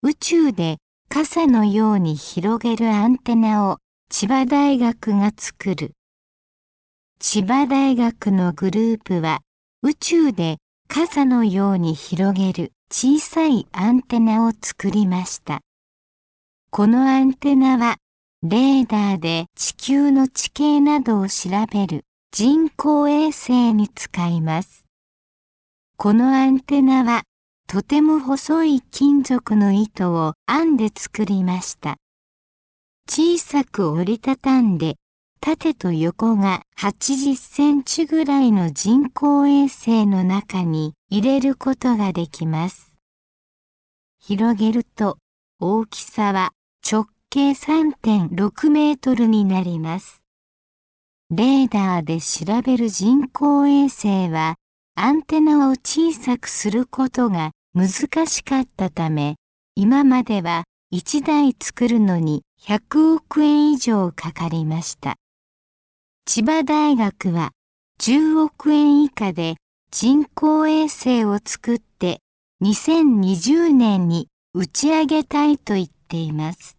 宇宙で傘のように広げるアンテナを千葉大学が作る。千葉大学のグループは宇宙で傘のように広げる小さいアンテナを作りました。このアンテナはレーダーで地球の地形などを調べる人工衛星に使います。このアンテナはとても細い金属の糸を編んで作りました。小さく折りたたんで縦と横が80センチぐらいの人工衛星の中に入れることができます。広げると大きさは直径 3.6 メートルになります。レーダーで調べる人工衛星はアンテナを小さくすることが難しかったため、今までは1台作るのに100億円以上かかりました。千葉大学は10億円以下で人工衛星を作って2020年に打ち上げたいと言っています。